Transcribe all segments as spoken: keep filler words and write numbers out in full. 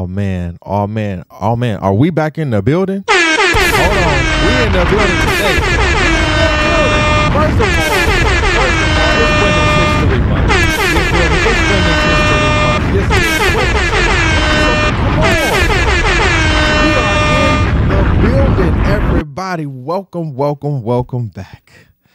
man, oh man, oh man, are we back in the building? Hold on, we in the building today. First of all, first of all, it's Women's History Month. It's Women's History Month. This is Women's History Month. Come on, we are in the building, everybody. Welcome, welcome, welcome back.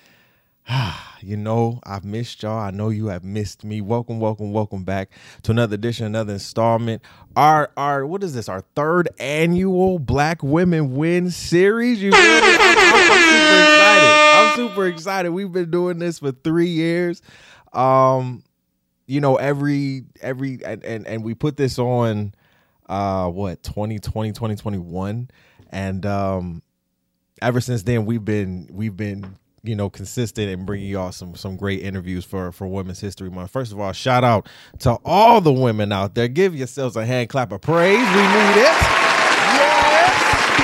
You know, I've missed y'all. I know you have missed me. Welcome, welcome, welcome back to another edition, another installment. Our, our, what is this? Our third annual Black Women Win series. You feel me? I'm, I'm, I'm super excited. I'm super excited. We've been doing this for three years. Um, you know, every, every, and, and, and we put this on, uh, what, twenty twenty, twenty twenty-one. And, um, ever since then, we've been, we've been, you know, consistent and bringing y'all some some great interviews for for Women's History Month. First of all, shout out to all the women out there. Give yourselves a hand clap of praise. We need it. Yes.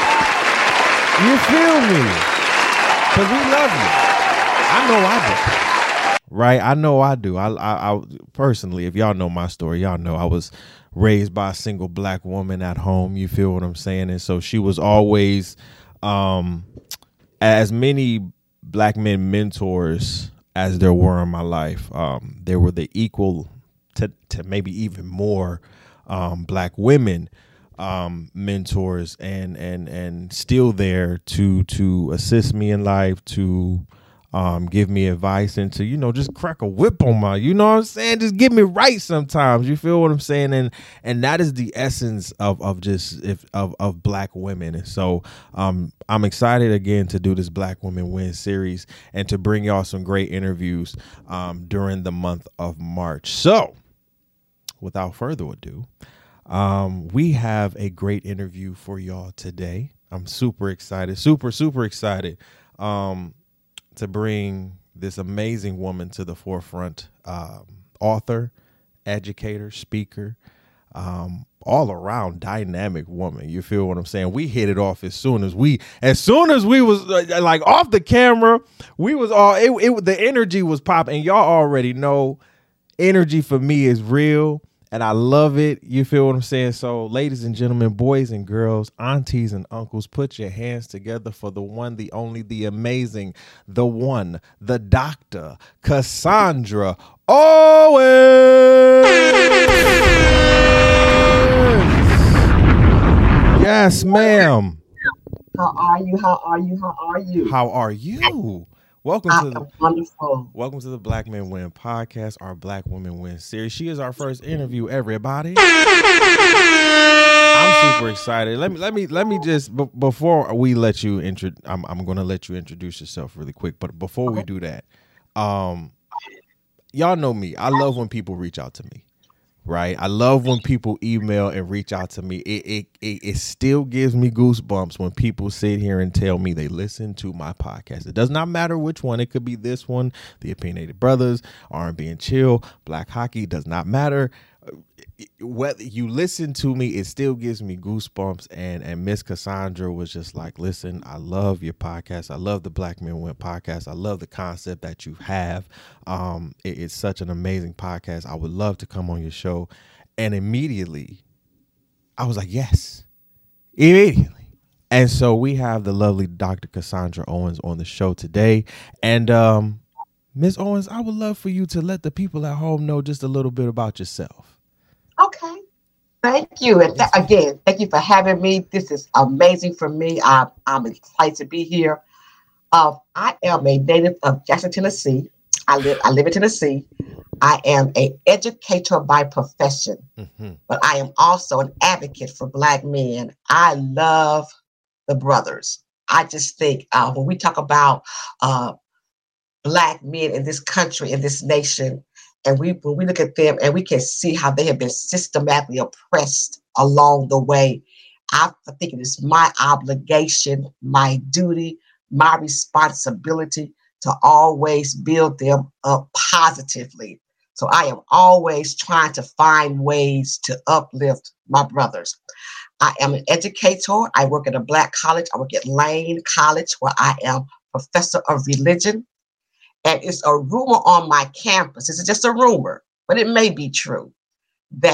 You feel me? Because we love you. I know I do. Right? I know I do. I, I, I personally, if y'all know my story, y'all know I was raised by a single Black woman at home. You feel what I'm saying? And so she was always, um, as many Black men mentors as there were in my life. Um, there were the equal to, to maybe even more um, Black women um, mentors and and and still there to to assist me in life, to um, give me advice, and to, you know, just crack a whip on my, you know what I'm saying? Just get me right sometimes. You feel what I'm saying? And and that is the essence of of just if of of Black women. And so um, I'm excited again to do this Black Women Win series and to bring y'all some great interviews um, during the month of March. So without further ado, um, we have a great interview for y'all today. I'm super excited, super, super excited. Um, to bring this amazing woman to the forefront, um, author, educator, speaker, um, all around dynamic woman. You feel what I'm saying? We hit it off as soon as we, as soon as we was uh, like off the camera, we was all, it, it, the energy was popping. And y'all already know energy for me is real. And I love it. You feel what I'm saying? So, ladies and gentlemen, boys and girls, aunties and uncles, put your hands together for the one, the only, the amazing, the one, the Doctor Cassandra Owens. Yes, ma'am. How are you? How are you? How are you? How are you? Welcome I to the wonderful. Welcome to the Black Men Win podcast, our Black Women Win series. She is our first interview, everybody. I'm super excited. Let me let me let me just b- before we let you intro, I'm I'm going to let you introduce yourself really quick. But before we do that, um, y'all know me. I love when people reach out to me. Right. I love when people email and reach out to me. It, it it it still gives me goosebumps when people sit here and tell me they listen to my podcast. It does not matter which one. It could be this one, The Opinionated Brothers, R and B and Chill, Black Hockey. Does not matter. Whether you listen to me, it still gives me goosebumps. And and Miss Cassandra was just like, listen, I love your podcast. I love the Black Men Win podcast. I love the concept that you have. Um, it, it's such an amazing podcast. I would love to come on your show. And immediately, I was like, yes, immediately. And so we have the lovely Doctor Cassandra Owens on the show today. And um, Miz Owens, I would love for you to let the people at home know just a little bit about yourself. Okay. Thank you. And th- again, thank you for having me. This is amazing for me. I, I'm excited to be here. Uh, I am a native of Jackson, Tennessee. I live I live in Tennessee. I am an educator by profession, mm-hmm. but I am also an advocate for Black men. I love the brothers. I just think uh, when we talk about uh, Black men in this country, in this nation, and we when we look at them and we can see how they have been systematically oppressed along the way, I think it is my obligation, my duty, my responsibility to always build them up positively. So I am always trying to find ways to uplift my brothers. I am an educator. I work at a Black college. I work at Lane College, where I am professor of religion. And it's a rumor on my campus. It's just a rumor, but it may be true, that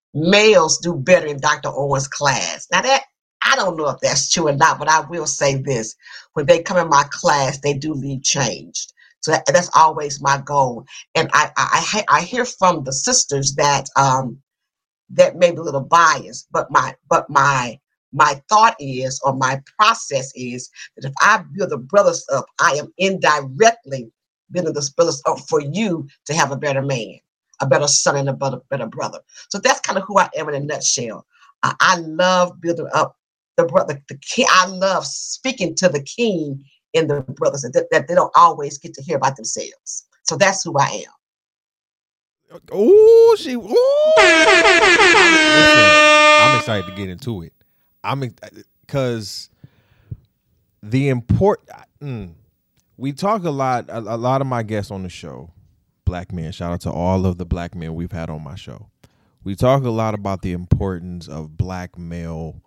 males do better in Doctor Owens' class. Now that I don't know if that's true or not, but I will say this: when they come in my class, they do leave changed. So that, that's always my goal. And I, I I hear from the sisters that um that may be a little biased, but my but my my thought is, or my process is, that if I build the brothers up, I am indirectly building the brothers up for you to have a better man, a better son, and a better, better brother. So that's kind of who I am in a nutshell. Uh, I love building up the brother, the king. I love speaking to the king in the brothers that, that they don't always get to hear about themselves. So that's who I am. Oh, she. Ooh. Listen, I'm excited to get into it. I'm because the import. Mm, we talk a lot. A, a lot of my guests on the show, black men. Shout out to all of the black men we've had on my show. We talk a lot about the importance of black male.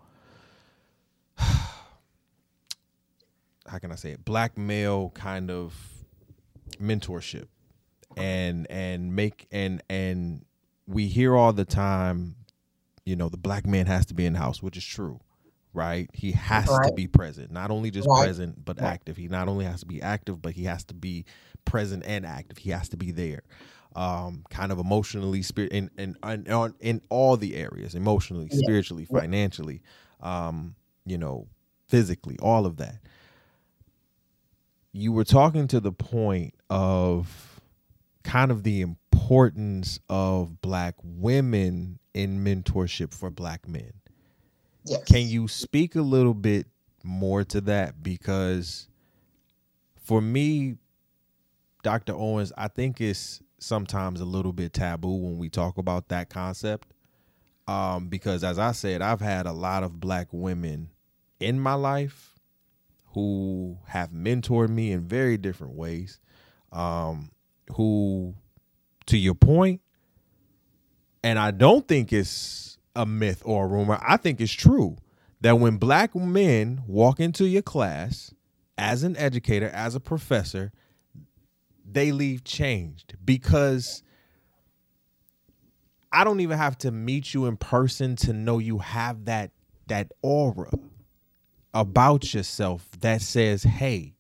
How can I say it? Black male kind of mentorship, and and make and and we hear all the time, you know, the black man has to be in the house, which is true, right? He has right. to be present, not only just right. present, but right. active. He not only has to be active, but he has to be present and active. He has to be there, um, kind of emotionally, spirit, in in in, in all the areas, emotionally, yeah. spiritually, yeah. financially, um, you know, physically, all of that. You were talking to the point of kind of the importance of black women in mentorship for black men. Yes. Can you speak a little bit more to that? Because for me, Doctor Owens, I think it's sometimes a little bit taboo when we talk about that concept. Um, because as I said, I've had a lot of black women in my life who have mentored me in very different ways, um, who, to your point, and I don't think it's a myth or a rumor, I think it's true, that when black men walk into your class as an educator, as a professor, they leave changed, because I don't even have to meet you in person to know you have that that aura about yourself that says, hey,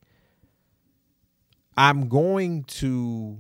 I'm going to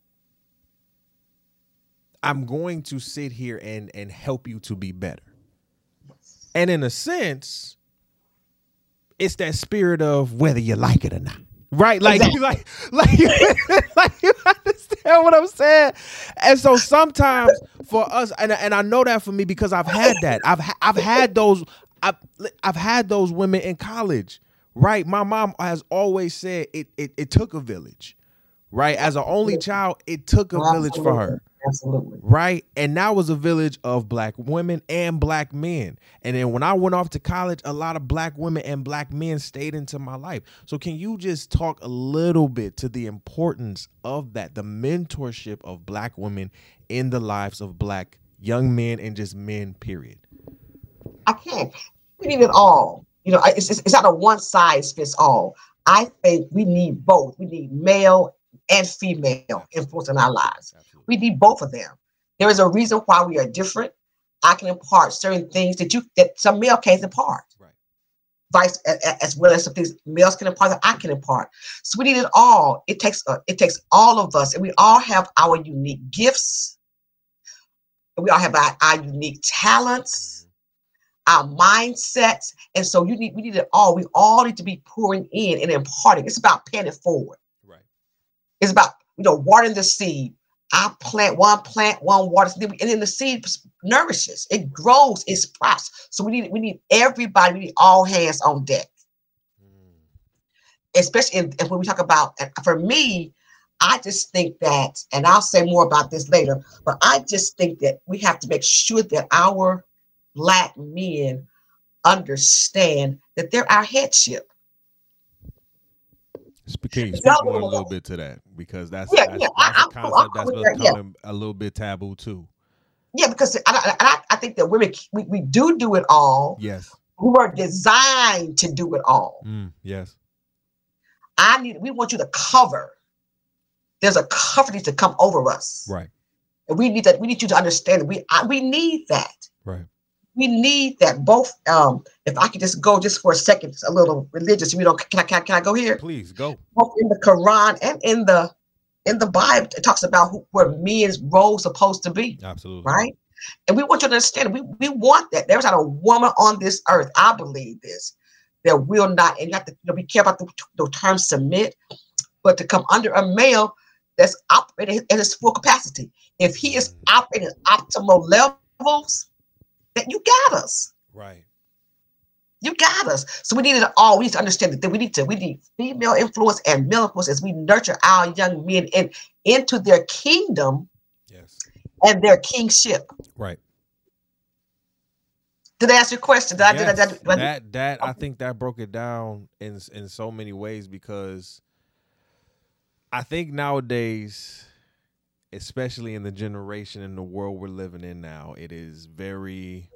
I'm going to sit here and and help you to be better. And in a sense, it's that spirit of whether you like it or not. Right? Like, exactly. like, like, like, you understand what I'm saying? And so sometimes for us, and, and I know that for me because I've had that. I've I've had those I've, I've had those women in college, right? My mom has always said it, it, it took a village, right? As an only child, it took a village for her. Absolutely. Right? And that was a village of black women and black men. And then when I went off to college, a lot of black women and black men stayed into my life. So can you just talk a little bit to the importance of that, the mentorship of black women in the lives of black young men and just men, period? I can't. We need it all. You know, it's, it's, it's not a one size fits all. I think we need both. We need male and female influence in our lives. Absolutely. We need both of them. There is a reason why we are different. I can impart certain things that you that some male can't impart. Right. Vice as well as some things males can impart that I can impart. So we need it all. It takes uh, it takes all of us, and we all have our unique gifts. We all have our, our unique talents, mm-hmm. our mindsets, and so you need we need it all. We all need to be pouring in and imparting. It's about paying it forward. Right. It's about, you know, watering the seed. I plant one plant, one water, and then the seed nourishes, it grows, it sprouts. So we need we need everybody, we need all hands on deck. Mm. Especially in, when we talk about, for me, I just think that, and I'll say more about this later, but I just think that we have to make sure that our black men understand that they're our headship. Can you speak more a little bit to that? Because that's, yeah, that's, yeah, that's I, a concept that's there, becoming yeah. a little bit taboo too. Yeah, because I, I, I think that women, we, we do do it all. Yes. We were designed to do it all. Mm, yes. I need, we want you to cover. There's a cover needs to come over us. Right. And we need that. We need you to understand that we I, we need that. Right. We need that both. Um, if I could just go just for a second, a little religious. We don't. Can I? Can I, can I go here? Please go. Both in the Quran and in the in the Bible, it talks about who, where men's role supposed to be. Absolutely. Right. And we want you to understand. We we want that. There's not a woman on this earth. I believe this. That will not. And you have to, you know, be careful about the, the term submit, but to come under a male that's operating at his full capacity. If he is operating at optimal levels, then you got us. Right. You got us. So we need it all. We need to understand that we need to, we need female influence and male influence as we nurture our young men in, into their kingdom. Yes. And their kingship. Right. Did I answer your question? Did I, yes. did I, did I, did I, that, that, I think that broke it down in, in so many ways, because I think nowadays, especially in the generation and the world we're living in now, it is very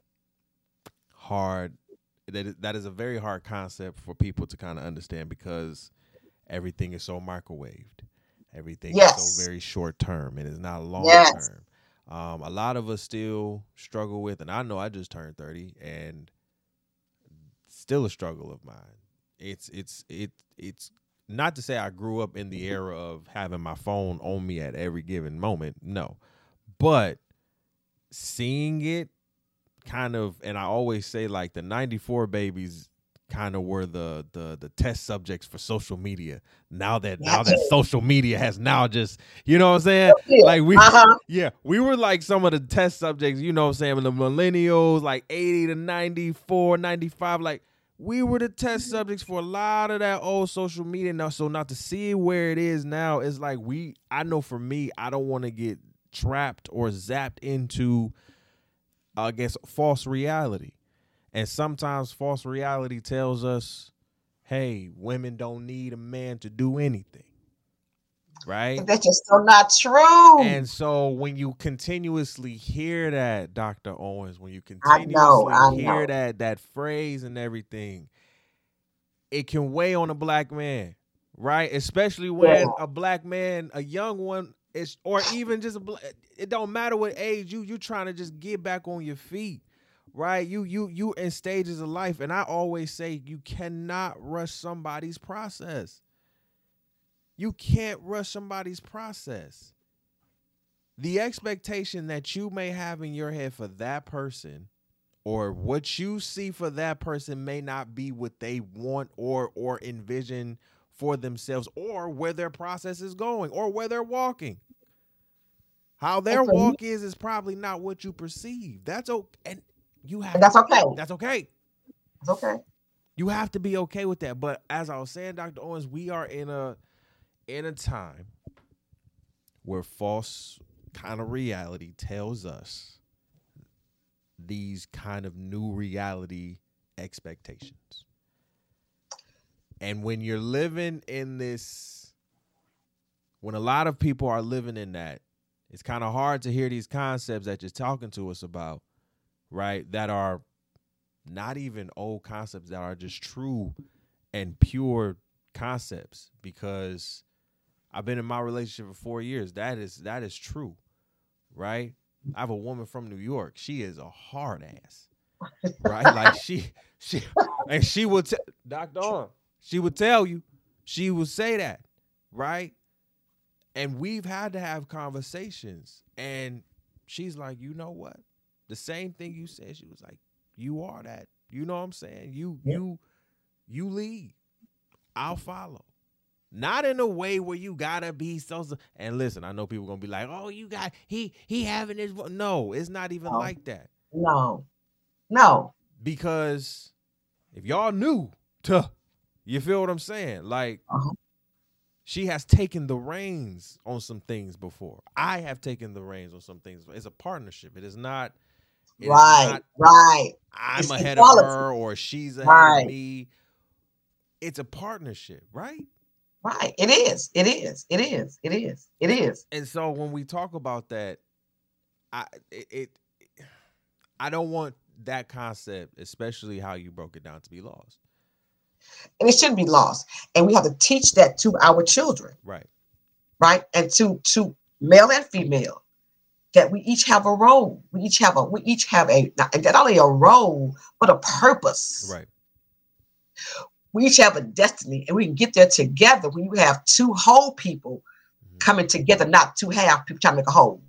hard. That is, that is a very hard concept for people to kind of understand, because everything is so microwaved. Everything yes. is so very short term. It is not long yes. term. Um, a lot of us still struggle with, and I know I just turned thirty, and still a struggle of mine. It's it's it it's not to say I grew up in the era of having my phone on me at every given moment. No, but seeing it kind of, and I always say, like, the ninety-four babies kind of were the the the test subjects for social media. Now that now that social media has now just, you know what I'm saying? Like we uh-huh. yeah, we were like some of the test subjects, you know what I'm saying, the millennials, like eighty to ninety-four, ninety-five, like we were the test subjects for a lot of that old social media now. So not to see where it is now, it's like we, I know for me, I don't want to get trapped or zapped into, I guess, false reality. And sometimes false reality tells us, hey, women don't need a man to do anything. Right? But that's just so not true. And so when you continuously hear that, Doctor Owens, when you continuously I know, I hear know. that that phrase and everything, it can weigh on a black man, right? Especially when yeah. a black man, a young one, is, or even just a black, it don't matter what age you you trying to just get back on your feet. Right, you you you in stages of life, and I always say you cannot rush somebody's process. You can't rush somebody's process. The expectation that you may have in your head for that person, or what you see for that person, may not be what they want or or envision for themselves, or where their process is going, or where they're walking. How their walk is is probably not what you perceive. That's okay. And You have and that's to, okay. That's okay. It's okay. You have to be okay with that. But as I was saying, Doctor Owens, we are in a in a time where false kind of reality tells us these kind of new reality expectations. And when you're living in this, when a lot of people are living in that, it's kind of hard to hear these concepts that you're talking to us about. Right, that are not even old concepts, that are just true and pure concepts, because I've been in my relationship for four years. That is that is true, right? I have a woman from New York. She is a hard ass, right? Like she she and she would tell Doctor On, she would tell you, she would say that, right? And we've had to have conversations, and she's like, you know what? The same thing you said. She was like, you are that. You know what I'm saying? You, yeah. you, you lead. I'll follow. Not in a way where you gotta be so, so. And listen, I know people gonna be like, oh, you got, he, he having his, no, it's not even no. like that. No, no. Because if y'all knew, tuh, you feel what I'm saying? Like, uh-huh. She has taken the reins on some things before. I have taken the reins on some things. It's a partnership. It is not, It right, not, right. I'm it's ahead equality. of her or she's ahead right. of me. It's a partnership, right? Right. It is. It is. It is. It is. It is. And so when we talk about that, I it, it I don't want that concept, especially how you broke it down, to be lost. And it shouldn't be lost. And we have to teach that to our children. Right. Right. And to to male and female. that we each have a role. We each have a we each have a not, not only a role, but a purpose. Right. We each have a destiny, and we can get there together when you have two whole people mm-hmm. coming together, not two half people trying to make a whole.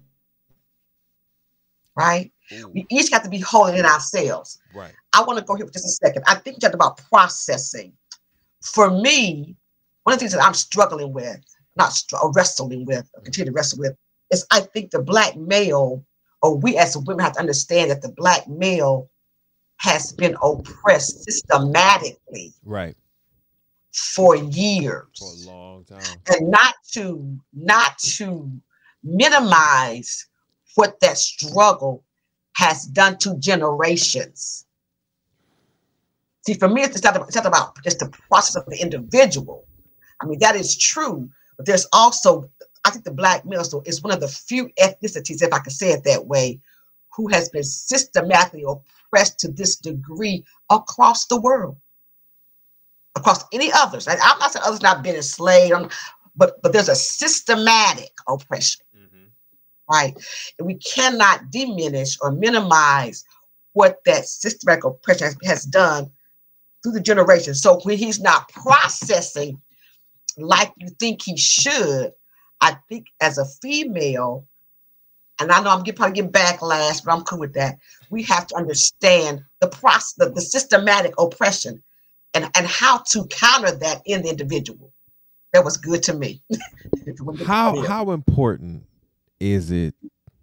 Right? Ooh. We each got to be whole in ourselves. Right. I want to go here for just a second. I think you talked about processing. For me, one of the things that I'm struggling with, not str- or wrestling with, or continue to wrestle with, is I think the black male, or we as women have to understand that the black male has been oppressed systematically. Right. For years. For a long time. And not to, not to minimize what that struggle has done to generations. See, for me, it's not, it's not about just the process of the individual. I mean, that is true, but there's also, I think the black male is one of the few ethnicities, if I can say it that way, who has been systematically oppressed to this degree across the world, across any others. And I'm not saying others not been enslaved, but but there's a systematic oppression, mm-hmm. right? And we cannot diminish or minimize what that systematic oppression has, has done through the generations. So when he's not processing like you think he should, I think as a female, and I know I'm getting, probably getting backlash, but I'm cool with that. We have to understand the process, the, the systematic oppression, and, and how to counter that in the individual. That was good to me. how how important is it?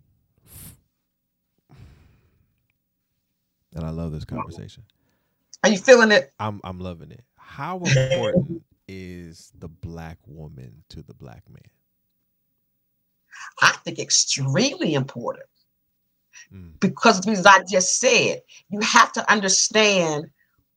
And I love this conversation. Are you feeling it? I'm I'm loving it. How important is the black woman to the black man? I think extremely important. Mm. Because of the reasons I just said. You have to understand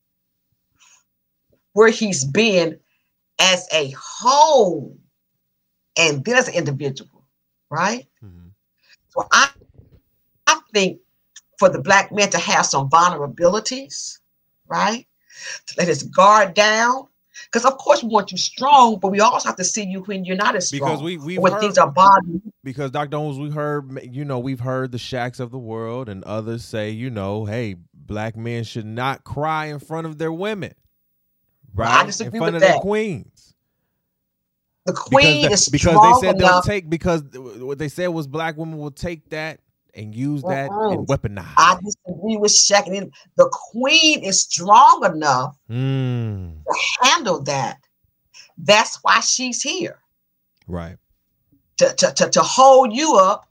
where he's been as a whole and then as an individual, right? Mm-hmm. So I, I think for the black man to have some vulnerabilities, right? To let his guard down. Because of course we want you strong, but we also have to see you when you're not as strong. Because we we when heard, things are bothering. Because Doctor Owens, we heard, you know, we've heard the Shaqs of the world and others say, you know, hey, black men should not cry in front of their women, right? Well, I disagree in front with of that. their queens. The queen because is the, because strong they said enough. they'll take because what they said was black women will take that and use that Mm-mm. and weaponize. I disagree with Shaq. And the queen is strong enough mm. to handle that. That's why she's here. Right. To, to, to, to hold you up.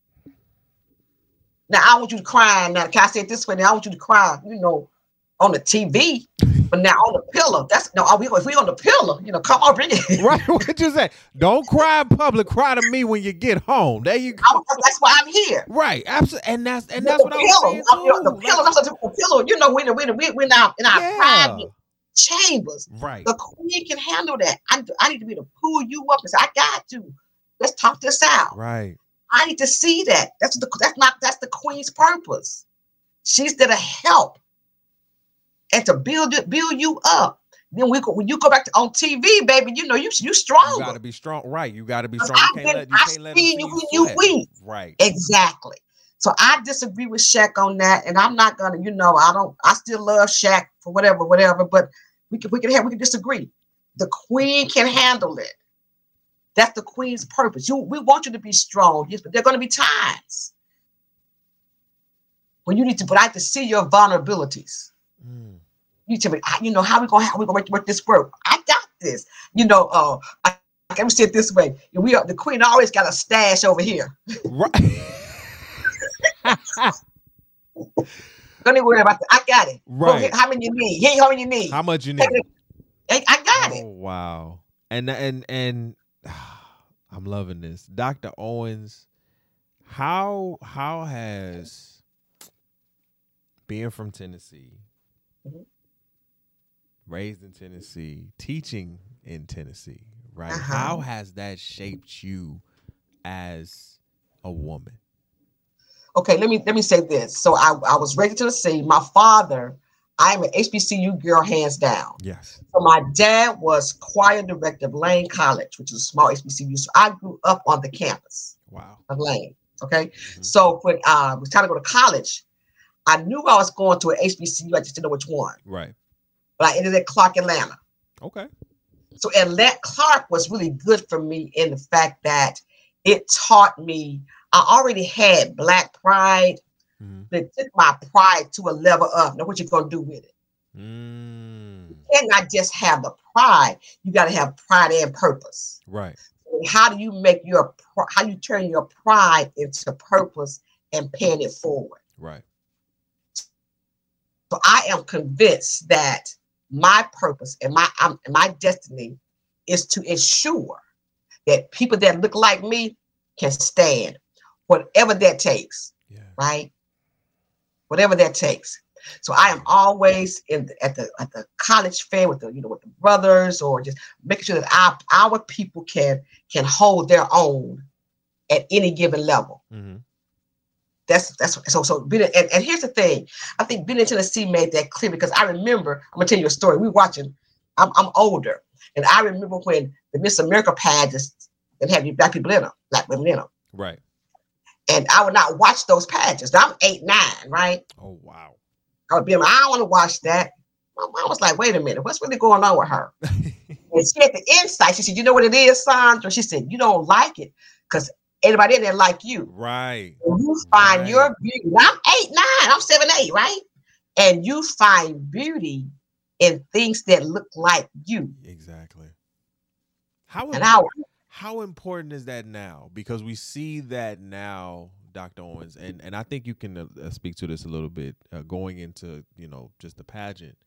Now, I want you to cry. Now, can I say it this way? Now, I want you to cry, you know, on the T V, but now on the pillow. That's no, are we, if we on the pillow, you know, come on, bring it. Right. What you say? Don't cry in public. Cry to me when you get home. There you go. I, that's why I'm here. Right. Absolutely. And that's and that's the what pillow, I was saying too. You know, the pillow. That's what the pillow. You know, when we we we're now in our Yeah. private chambers. Right. The queen can handle that. I, I need to be able to pull you up and say, I got you. Let's talk this out. Right. I need to see that. That's the that's not that's the queen's purpose. She's there to help and to build it, build you up. Then we go, when you go back to on T V, baby, you know you you stronger. You gotta be strong, right? You gotta be strong. I You can't let you I can't let see them you see when you you sweat. weak. Right. Exactly. So I disagree with Shaq on that, and I'm not gonna, you know, I don't. I still love Shaq for whatever, whatever. But we can we can have we can disagree. The queen can handle it. That's the queen's purpose. You, we want you to be strong, yes, but there are going to be times when you need to. But I have to see your vulnerabilities. Mm. You tell me, you know, how we gonna how we gonna make, make this work? I got this. You know, uh, I, let me say it this way: we are the queen. Always got a stash over here. Right. Don't even worry about that. I got it. Right. How many you need? Hey, how many you need? How much you need? Hey, I got oh, it. Wow. And and and I'm loving this, Doctor Owens. How how has being from Tennessee, mm-hmm. raised in Tennessee, teaching in Tennessee, right? Uh-huh. How has that shaped you as a woman? Okay, let me let me say this. So I, I was raised in Tennessee. My father, I'm an H B C U girl, hands down. Yes. So my dad was choir director of Lane College, which is a small H B C U. So I grew up on the campus. Wow. Of Lane. Okay. Mm-hmm. So when uh, I was trying to go to college, I knew I was going to an H B C U. I just didn't know which one. Right. But I ended at Clark Atlanta. Okay. So Atlanta Clark was really good for me in the fact that it taught me, I already had Black pride, mm-hmm. but it took my pride to a level up. Now what you're going to do with it? Mm. You cannot just have the pride. You got to have pride and purpose. Right. How do you make your, how do you turn your pride into purpose and paying it forward? Right. So I am convinced that my purpose and my um, my destiny is to ensure that people that look like me can stand, whatever that takes. Yeah. Right. Whatever that takes. So I am always in the, at the at the college fair with the you know with the brothers, or just making sure that our our people can can hold their own at any given level. Mm-hmm. That's that's so so. Being, and, and here's the thing, I think being in Tennessee made that clear, because I remember, I'm gonna tell you a story. We were watching. I'm I'm older, and I remember when the Miss America pageants that had black people in them, black women in them. Right. And I would not watch those pageants. Now, I'm eight nine, right? Oh wow. I would be like, I don't want to watch that. My mom was like, wait a minute, what's really going on with her? And she had the insight. She said, you know what it is, Sandra? She said, you don't like it because anybody in there like you. Right. And you find right. your beauty. I'm eight, nine, I'm seven, eight, right? And you find beauty in things that look like you. Exactly. How, and how, how important is that now? Because we see that now, Doctor Owens, and, and I think you can uh, speak to this a little bit, uh, going into, you know, just the pageant.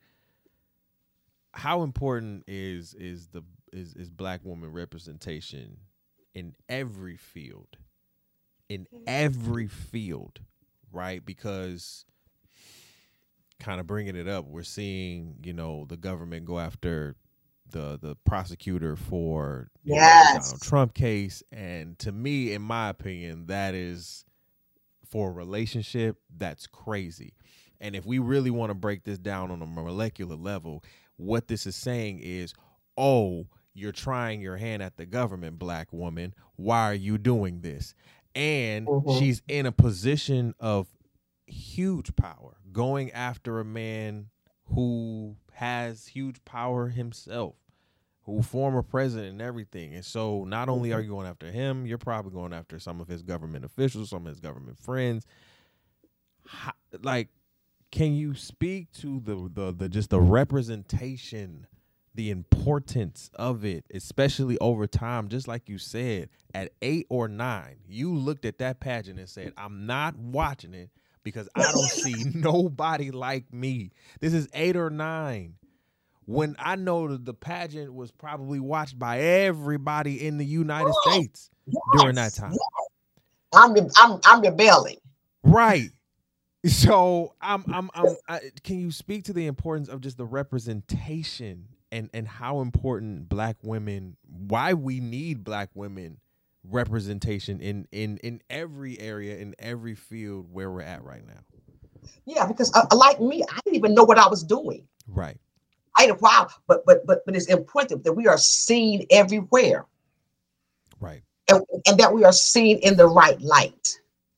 How important is is the is, is Black woman representation in every field, in every field, right? Because kind of bringing it up, we're seeing, you know, the government go after the the prosecutor for you yes. know, the Donald Trump case. And to me, in my opinion, that is, for a relationship, that's crazy. And if we really want to break this down on a molecular level, what this is saying is, oh, you're trying your hand at the government, Black woman. Why are you doing this? And mm-hmm. she's in a position of huge power, going after a man who has huge power himself, who former president and everything. And so not only are you going after him, you're probably going after some of his government officials, some of his government friends. How, like, can you speak to the, the the just the representation, the importance of it, especially over time? Just like you said, at eight or nine, you looked at that pageant and said, I'm not watching it because I don't see nobody like me. This is eight or nine. When I know that the pageant was probably watched by everybody in the United yes. States yes. during that time. Yes. I'm I'm I'm rebelling. Right. So I'm I'm I'm I, can you speak to the importance of just the representation and and how important Black women, why we need Black women representation in in in every area, in every field where we're at right now? Yeah, because uh, like me, I didn't even know what I was doing. Right. I had a while, but but but but it's important that we are seen everywhere. Right. And, and that we are seen in the right light.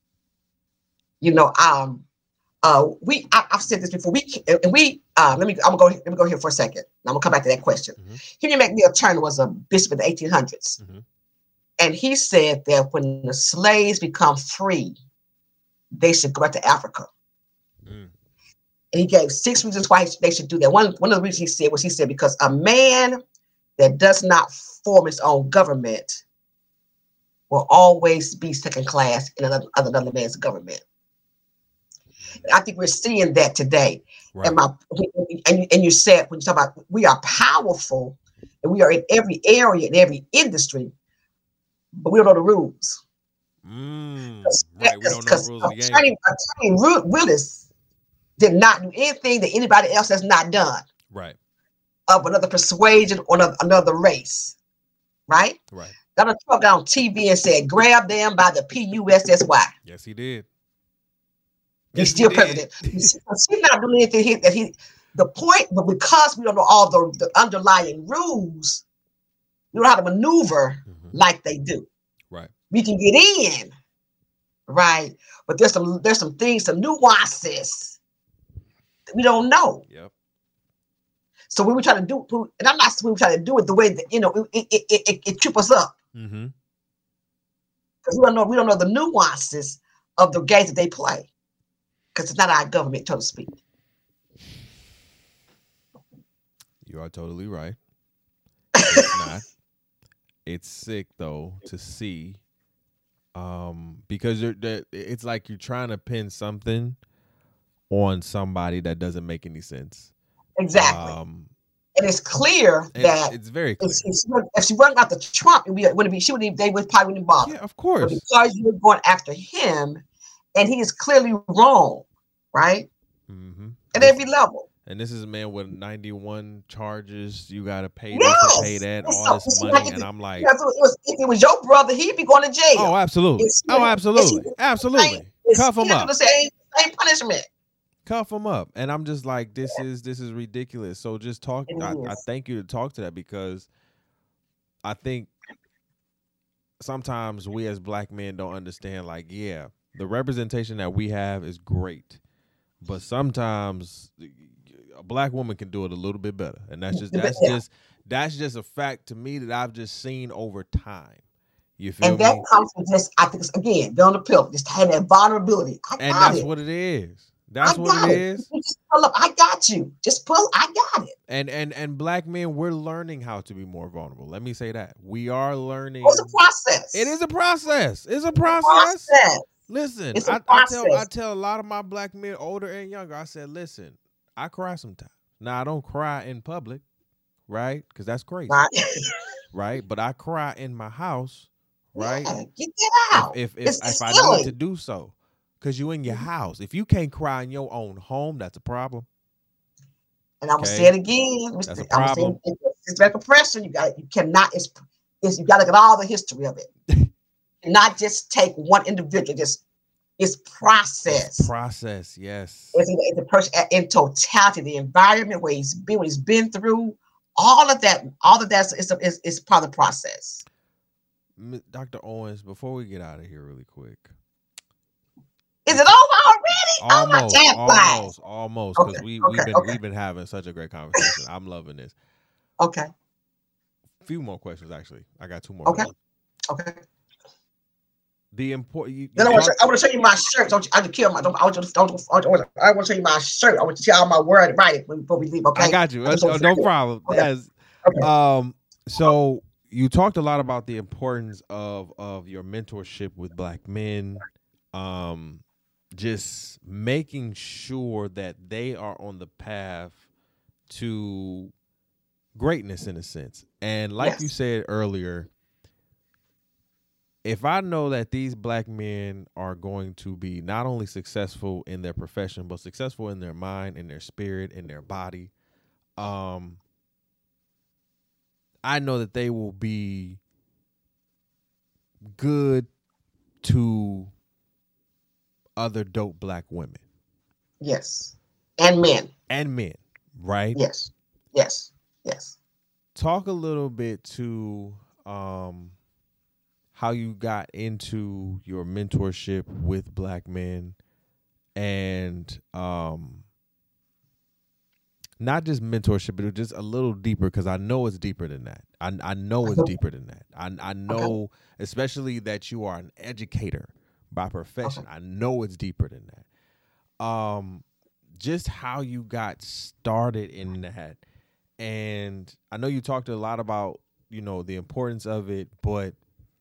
You know, um, uh, we I, I've said this before. We and we uh, let me I'm gonna go let me go here for a second. I'm gonna come back to that question. Mm-hmm. Henry McNeil Turner was a bishop in the eighteen hundreds, mm-hmm. and he said that when the slaves become free, they should go back to Africa. Mm. And he gave six reasons why they should do that. One one of the reasons he said was he said because a man that does not form his own government will always be second class in another, another man's government. And I think we're seeing that today. Right. And, my, and, you, and you said, when you talk about we are powerful and we are in every area, in every industry, but we don't know the rules. Mm, right, we don't know the rules of the game. Attorney, Attorney Willis did not do anything that anybody else has not done. Right. Of another persuasion or another, another race. Right? Right. Donald Trump got on T V and said, grab them by the P U S S Y. Yes, he did. He's yes, still he president. He's not doing anything he, that he, the point, but because we don't know all the, the underlying rules, we don't know how to maneuver mm-hmm. like they do. Right. We can get in, right? But there's some there's some things, some nuances that we don't know. Yep. So we were trying to do, and I'm not we were trying to do it the way that you know it it it, it, it trip us up Mm-hmm. because we don't know we don't know the nuances of the games that they play because it's not our government, so to speak. You are totally right. It's not. It's sick though to see, um, because you're, it's like you're trying to pin something on somebody that doesn't make any sense. Exactly. Um, and it's clear and that it's very clear. If, if, if she wasn't after Trump, it would, would be she would they would probably wouldn't bother. Yeah, of course. But because you're going after him, and he is clearly wrong, right? Mm-hmm. At every level. And this is a man with ninety-one charges. You got to pay yes. this and pay that, all so, this money. Like and I'm like, it was, if it was your brother, he'd be going to jail. Oh, absolutely. It's, oh, absolutely. It's, absolutely. It's, Cuff him up. The same, same punishment. Cuff him up. And I'm just like, this yeah. is this is ridiculous. So just talk. I, I thank you to talk to that because I think sometimes we as black men don't understand, like, yeah, the representation that we have is great. But sometimes a black woman can do it a little bit better, and that's just that's yeah. just that's just a fact to me that I've just seen over time. You feel and me? And that comes from just I think again, be on the pill, just have that vulnerability. I and got that's it. what it is. That's I what it, it is. You just pull up. I got you. Just pull. I got it. And and and black men, we're learning how to be more vulnerable. Let me say that we are learning. It's a process. It is a process. It's a process. process. Listen, it's a I, I tell I tell a lot of my black men, older and younger, I said, listen, I cry sometimes. Now I don't cry in public, right? Because that's crazy, right. right? But I cry in my house, right? Yeah, get that out. If if if, if I need to do so, because you in your house. If you can't cry in your own home, that's a problem. And I'm gonna say it again. That's a problem. It, it's like oppression. You got you cannot. It's, it's you got to look at all the history of it. Not just take one individual. Just it's process. It's process, yes. It's, it's a person in totality, the environment where he's been, what he's been through, all of that, all of that is is, is part of the process. Doctor Owens, before we get out of here, really quick. Is it over already? Almost, oh, my almost, almost, because okay, we okay, we've been okay. we've been having such a great conversation. I'm loving this. Okay. A few more questions, actually. I got two more. Okay. Questions. Okay. The important. You, you then I want, to, I want to show you my shirt. Don't you, I just kill my. Don't, I want to. Don't, I want to show you my shirt. I want to see all my word right before we leave. Okay. I got you. Oh, no problem. Okay. Yes. Okay. Um. So you talked a lot about the importance of of your mentorship with black men. Um. Just making sure that they are on the path to greatness, in a sense. And like yes. you said earlier, if I know that these black men are going to be not only successful in their profession, but successful in their mind, in their spirit, in their body, um, I know that they will be good to other dope black women. Yes. And men. And men, right? Yes. Yes. Yes. Talk a little bit to um, how you got into your mentorship with black men and um, not just mentorship, but just a little deeper, because I know it's deeper than that. I, I know it's deeper than that. I, I know, okay. especially that you are an educator by profession. Okay. I know it's deeper than that. Um, just how you got started in that. And I know you talked a lot about, you know, the importance of it, but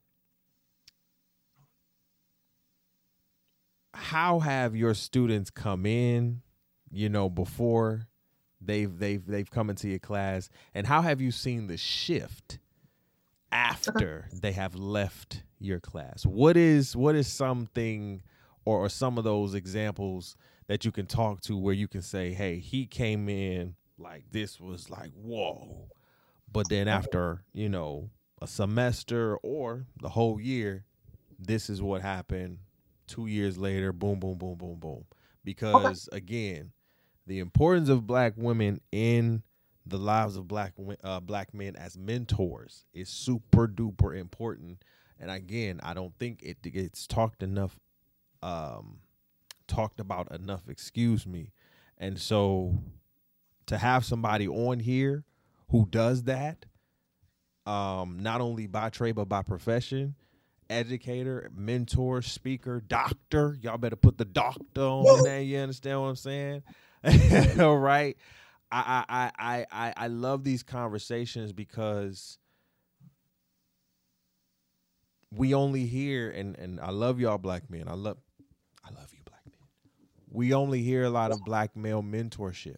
how have your students come in, you know, before they've they've they've come into your class, and how have you seen the shift after they have left your class? What is what is something or, or some of those examples that you can talk to where you can say, hey, he came in like this was like, whoa. But then after, you know, a semester or the whole year, this is what happened. Two years later, boom, boom, boom, boom, boom. Because, again, the importance of black women in the lives of black uh, black men as mentors is super duper important. And again, I don't think it gets talked enough um, talked about enough. Excuse me. And so to have somebody on here who does that, um, not only by trade but by profession, educator, mentor, speaker, doctor. Y'all better put the doctor on the name. You understand what I'm saying? All right. I, I I I I love these conversations because we only hear, and, and I love y'all black men. I love I love you black men. We only hear a lot of black male mentorship.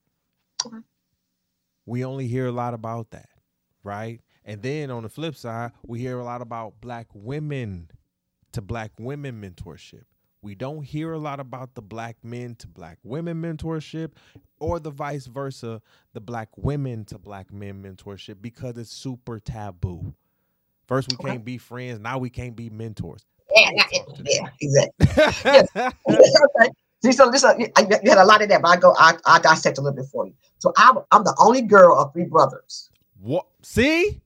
We only hear a lot about that, right? And then on the flip side, we hear a lot about black women to black women mentorship. We don't hear a lot about the black men to black women mentorship, or the vice versa, the black women to black men mentorship, because it's super taboo. First, we can't be friends. Now we can't be mentors. Yeah, yeah, exactly. Yes. Okay. See, so this, uh, you had a lot of that, but I go, I, I dissect a little bit for you. So I, I'm the only girl of three brothers. What? See?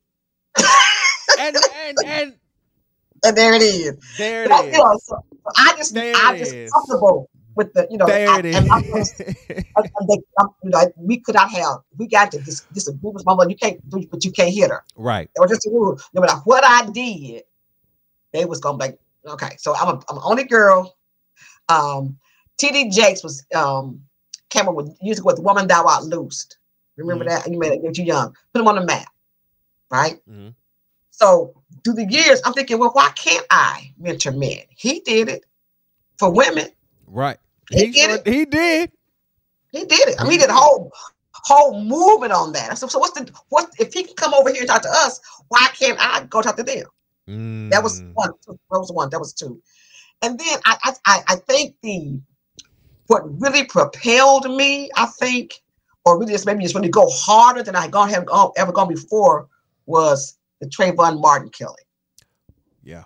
and and and and there it is. There it so, is. You know, so, so I just, there I'm just is. comfortable with the, you know. There I, it is. And I, and they, you know, we could not have. We got to dis- disagree with my mother. You can't do, but you can't hit her. Right. It was just a rule. No matter what I did, they was gonna be like, okay. So I'm a, I'm the only girl. Um, T D Jakes was um came up with music with "The Woman Thou Art Loosed." Remember mm-hmm. that? You made it when you young. Put them on the map, right? Mm-hmm. So through the years, I'm thinking, well, why can't I mentor men? He did it for women, right? He, he did it. He did. He did it. I mean, he did a whole whole movement on that. So, so what's the what if he can come over here and talk to us? Why can't I go talk to them? Mm. That was one. That was one. That was two. And then I I I think the what really propelled me, I think, or really just made me just really go harder than I gone have gone, ever gone before, was the Trayvon Martin killing. Yeah.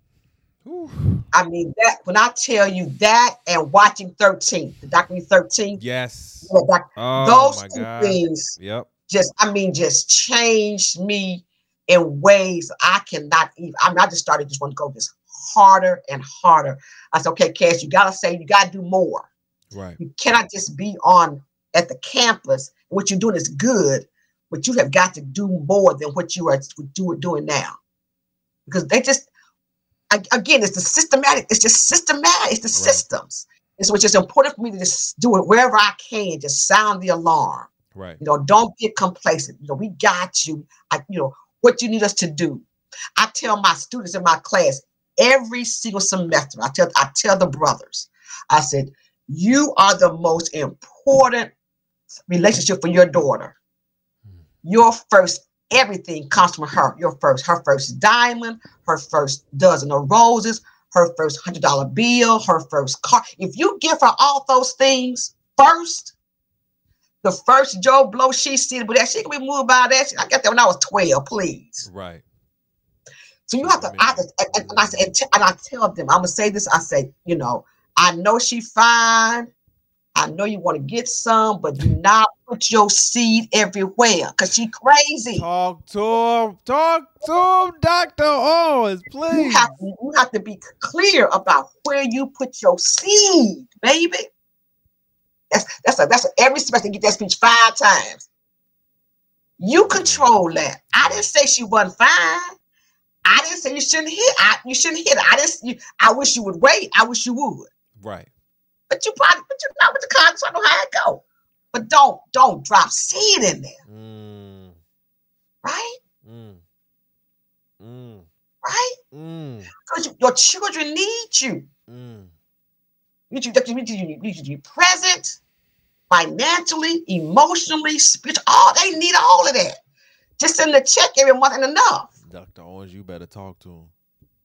Ooh. I mean that when I tell you that, and watching thirteen, the documentary thirteen. Yes. You know, doc, oh, those my two God. things. Yep. Just I mean, just changed me in ways I cannot even. I mean, I just started just want to go just harder and harder. I said, okay, Cass, you gotta say, you gotta do more. Right. You cannot just be on at the campus. What you're doing is good, but you have got to do more than what you are doing now. Because they just, again, it's the systematic, it's just systematic, it's the right. systems. It's which is important for me to just do it wherever I can, just sound the alarm. Right. You know, don't get complacent. You know, we got you. I, you know, what you need us to do. I tell my students in my class every single semester, I tell, I tell the brothers, I said, you are the most important relationship for your daughter. Your first everything comes from her. Your first, her first diamond, her first dozen of roses, her first hundred dollar bill, her first car. If you give her all those things first, the first Joe Blow she see, but that she can be moved by that. I got that when I was twelve. Please, right. So you have to. I have to and, and I say, and I tell them, I'm gonna say this. I say, you know. I know she fine. I know you want to get some, but do not put your seed everywhere because she crazy. Talk to him. Talk to him, Doctor Owens, please. You have, to, you have to be clear about where you put your seed, baby. That's that's a, that's a, every semester get that speech five times. You control that. I didn't say she wasn't fine. I didn't say you shouldn't hit. I, you shouldn't hit. I didn't. You, I wish you would wait. I wish you would. Right. But you probably, but you're not with the cards, so I know how it go. But don't, don't drop seed in there. Mm. Right? Mm. Mm. Right? Mm. Because you, your children need you. Mm. You, need you, you, need you need to be present, financially, emotionally, spiritually. All they need all of that. Just send the check every month and enough. Doctor Owens, you better talk to him.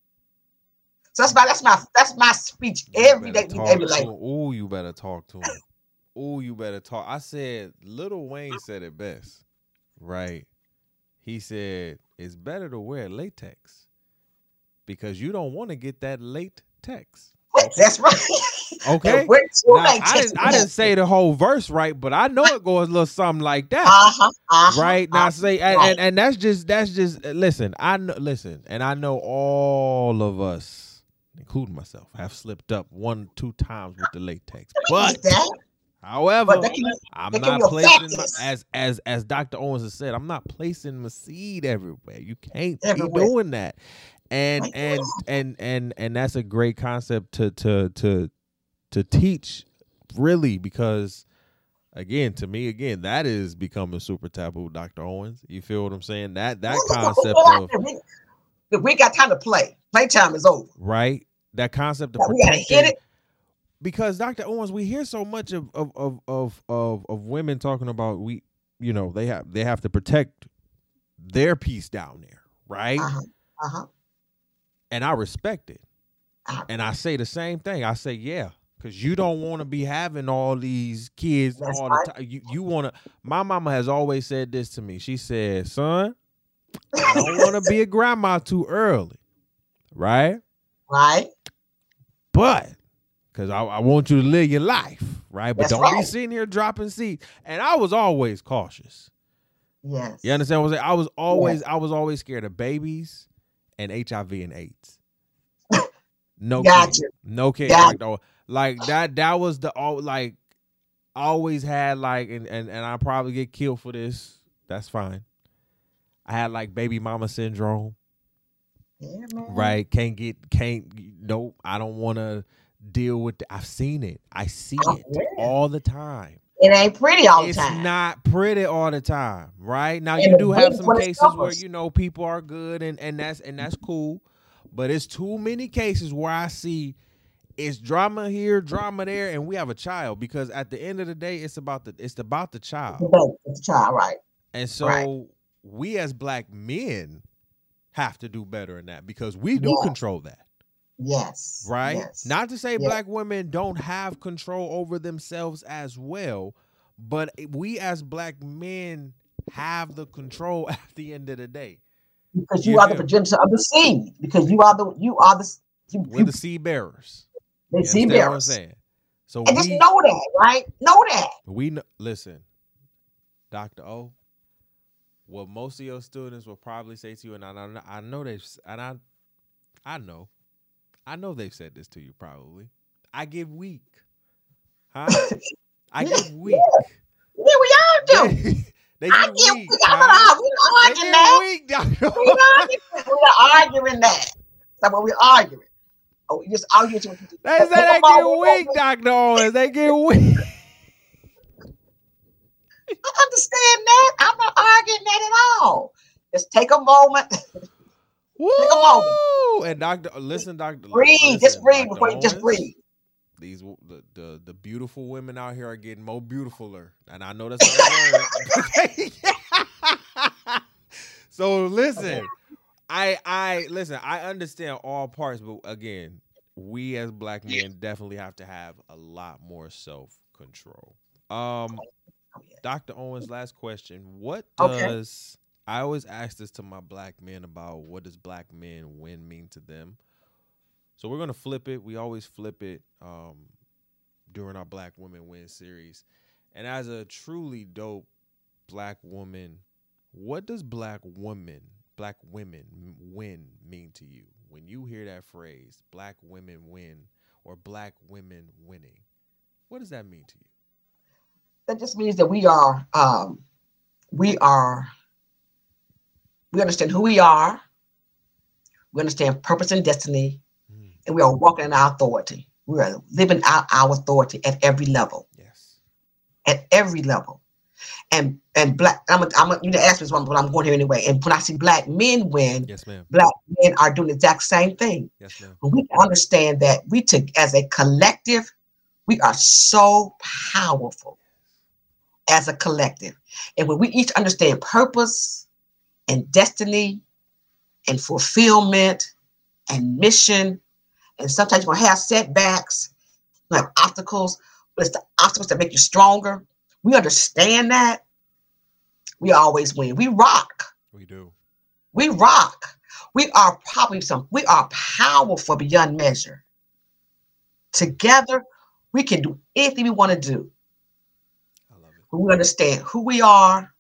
So that's my that's my that's my speech every day. Every day. Oh, you better talk to him. Oh, you better talk. I said, Lil Wayne said it best, right? He said it's better to wear latex because you don't want to get that late text. That's right. Okay. Now, I didn't I didn't say the whole verse right, but I know it goes a little something like that. Uh-huh, uh-huh, right now, uh-huh, say and, right. and and that's just that's just listen. I know listen, and I know all of us including myself, have slipped up one, two times with the latex. We But, get that. however, But that can, I'm that can not be a placing my, factors as as as Doctor Owens has said, I'm not placing my seed everywhere. You can't everywhere. be doing that. And Like, and and and and that's a great concept to to to to teach, really, because again, to me, again, that is becoming super taboo, Doctor Owens. You feel what I'm saying? That that concept of we, we got time to play. Playtime is over. Right? That concept of We gotta protecting. hit it. Because Doctor Owens, we hear so much of of, of of of of women talking about we, you know, they have they have to protect their piece down there, right? Uh-huh. Uh-huh. And I respect it. Uh-huh. And I say the same thing. I say, yeah, because you don't want to be having all these kids That's all right. the time. You you want to. My mama has always said this to me. She said, "Son, I don't want to be a grandma too early, right? Right. But because I, I want you to live your life, right? But That's don't right. be sitting here dropping seeds." And I was always cautious. Yes. You understand what I'm saying? I was always I was always scared of babies and H I V and AIDS. No Gotcha. kidding. No kidding. Gotcha. Like, no- like that that was the all like always had like and, and and I probably get killed for this. That's fine. I had like baby mama syndrome. Yeah, man. Right? Can't get can't nope. I don't want to deal with the, I've seen it. I see Oh, it yeah. all the time. It ain't pretty all the It's time. not pretty all the time, right? Now And you the do have big some one is cases where numbers. you know people are good and and that's and that's cool, but it's too many cases where I see it's drama here, drama there, and we have a child because at the end of the day, it's about the it's about the child, It's a child, right? and so Right. we as black men have to do better in that because we do Yeah. control that. Yes. Right? Yes. Not to say Yeah. black women don't have control over themselves as well, but we as black men have the control at the end of the day. Because you You are the feel me? progenitor of the seed. Because you are the you are the you, We're you, the seed bearers. the You seed understand what I'm bearers. saying? So And just we know that, right? Know that. we kn- listen, Doctor O. What most of your students will probably say to you, and I, I, I know they've, and I, I know, I know they've said this to you probably. I get weak, huh? I Yeah, get weak. Yeah, we all do. They, they I get get weak. weak. I'm huh? not, we're not They arguing get that. weak, Doctor We're O. not arguing, we're not arguing that. That's what we're arguing. Oh, we just arguing. To, They say they get weak, Doctor Owens. They get weak. I understand that. I'm not arguing that at all. Just take a moment. Woo! Take a moment. And Doctor, listen, Doctor, Breathe. listen, Just breathe Doctor before you just Owens, breathe. These the, the the beautiful women out here are getting more beautifuler, and I know that's not a word. So listen, I I listen. I understand all parts, but again, we as black men definitely have to have a lot more self control. Um, Doctor Owens, last question: what Okay. does I always ask this to my black men about what does black men win mean to them? So we're gonna flip it. We always flip it um, during our Black Women Win series. And as a truly dope black woman, what does black woman, black women win mean to you when you hear that phrase, "Black women win" or "Black women winning"? What does that mean to you? That just means that we are, um, we are, we understand who we are. We understand purpose and destiny. And we are walking in our authority. We are living out our authority at every level. Yes. At every level. And and black, I'm a, I'm a, you know, ask me this one, but I'm going here anyway. And when I see black men win, Yes, ma'am. black men are doing the exact same thing. Yes, ma'am. When we understand that we took as a collective, we are so powerful as a collective. And when we each understand purpose and destiny and fulfillment and mission, and sometimes you're going to have setbacks, you have obstacles, but it's the obstacles that make you stronger. We understand that. We always win. We rock. We do. We rock. We are probably some, we are powerful beyond measure. Together, we can do anything we want to do. I love it. When we understand who we are,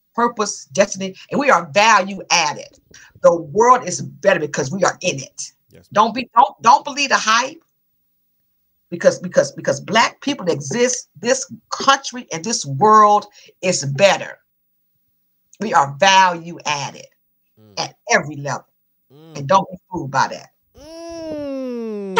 purpose, destiny, and we are value added. The world is better because we are in it. Yes. Don't be don't don't believe the hype. Because because because black people exist, this country and this world is better. We are value added mm. at every level. Mm. And don't be fooled by that. Mm.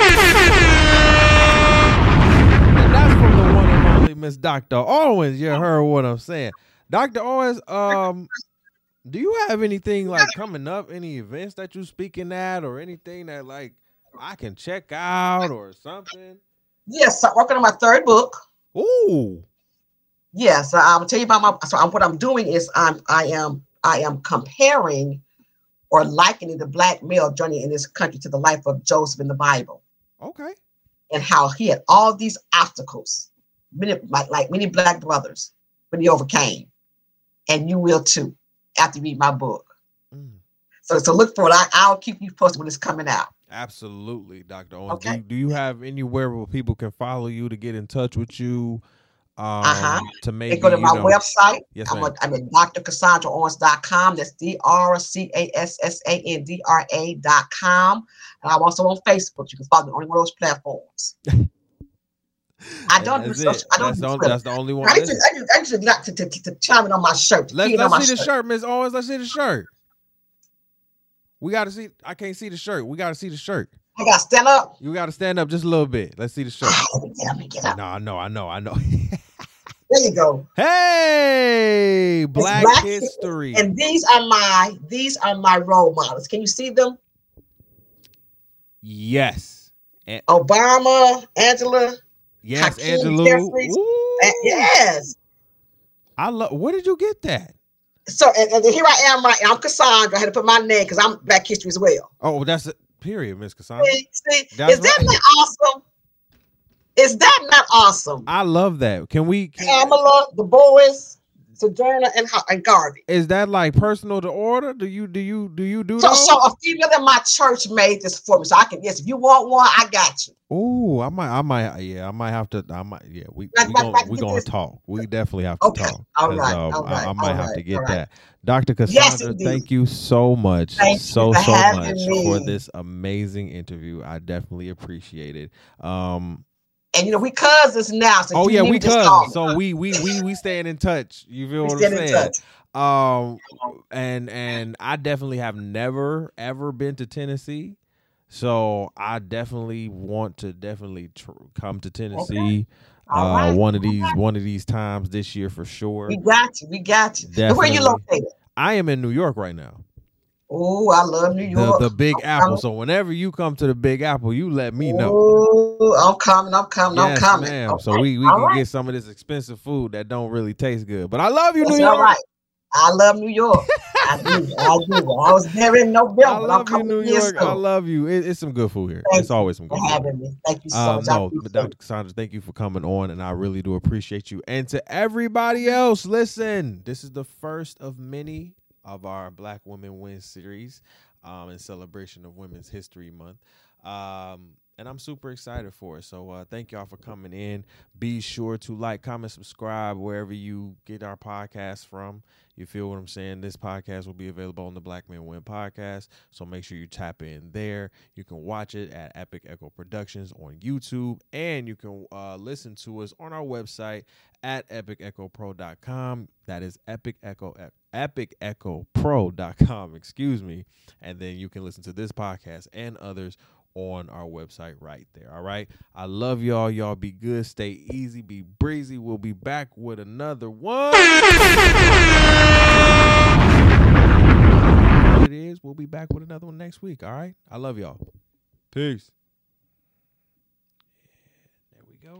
And that's from the one and only Miss Doctor Owens. You heard what I'm saying. Doctor Owens, um, do you have anything like coming up, any events that you speaking at or anything that like I can check out or something? Yes, I'm working on my third book. Ooh. Yes, I'm gonna tell you about my. So I'm, what I'm doing is I'm I am I am comparing or likening the black male journey in this country to the life of Joseph in the Bible. Okay. And how he had all these obstacles, many like like many black brothers, but he overcame, and you will too after you read my book. Mm. So so look for it. I, I'll keep you posted when it's coming out. Absolutely, Doctor Owens. Okay. Do, do you have anywhere where people can follow you to get in touch with you? Um, uh-huh. To maybe they go to my know, website. Yes, I'm, ma'am. a, I'm at D R Cassandra Owens dot com. That's D R C A S S A N D R A dot com. And I'm also on Facebook. You can follow me on any one of those platforms. I don't do social. I don't that's, do the, that's the only one. I just, I just, I just like to, to, to, to chime in on my shirt. Let's, let's my see shirt. the shirt, Miss Owens. Let's see the shirt. We got to see. I can't see the shirt. We got to see the shirt. I got to stand up. You got to stand up just a little bit. Let's see the shirt. Let me get up, let me get up. No, I know, I know, I know. There you go. Hey, Black, Black History. And these are my these are my role models. Can you see them? Yes. And Obama, Angela. Yes, Hakeem Angela. And, yes. I love. Where did you get that? So and, and here I am, right? I'm Cassandra. I had to put my name because I'm Black History as well. Oh, that's a period, Miss Cassandra. See, see? Is that right. Not awesome? Is that not awesome? I love that. Can we? Can, Pamela, the boys, Sojourner, and, and Garvey. Is that like personal to order? Do you do you do you do so? Those? So a female in my church made this for me, so I can. Yes, if you want one, I got you. Oh, I might, I might, yeah, I might have to. I might, yeah. We we gonna we gonna talk. We definitely have to okay. talk. All right, um, all right, I, I might all have right, to get right. that. Doctor Cassandra, yes, thank you so much, thank so you so much me. for this amazing interview. I definitely appreciate it. Um. And you know we cousins now. So oh yeah, we cousins. So me. we we we we staying in touch. You feel we what I'm saying? Um, and and I definitely have never ever been to Tennessee, so I definitely want to definitely tr- come to Tennessee. Okay. Uh, right. one of these right. one of these times this year for sure. We got you. We got you. Definitely. Where are you located? I am in New York right now. Oh, I love New York. The, the Big I'm Apple. Coming. So whenever you come to the Big Apple, you let me know. Oh, I'm coming. I'm coming. Yes, I'm coming. Ma'am. Okay. So we, we can right. get some of this expensive food that don't really taste good. But I love you, That's New York. All right. I love New York. I do. I do. I was there in November. I love I'm you, New York. I love you. It, it's some good food here. Thank it's always some good for food. Having me. Thank you so um, much. No, but Doctor Cassandra, thank you for coming on, and I really do appreciate you. And to everybody else, listen, this is the first of many of our Black Women Win series. Um, in celebration of Women's History Month. Um, and I'm super excited for it. So uh, thank y'all for coming in. Be sure to like, comment, subscribe wherever you get our podcast from. You feel what I'm saying? This podcast will be available on the Black Men Win podcast. So make sure you tap in there. You can watch it at Epic Echo Productions on YouTube. And you can uh, listen to us on our website at epic echo pro dot com. That is Epic Echo epic echo pro dot com, excuse me. And then you can listen to this podcast and others on our website right there. All right. I love y'all. Y'all be good. Stay easy. Be breezy. We'll be back with another one. It is. We'll be back with another one next week. All right. I love y'all. Peace.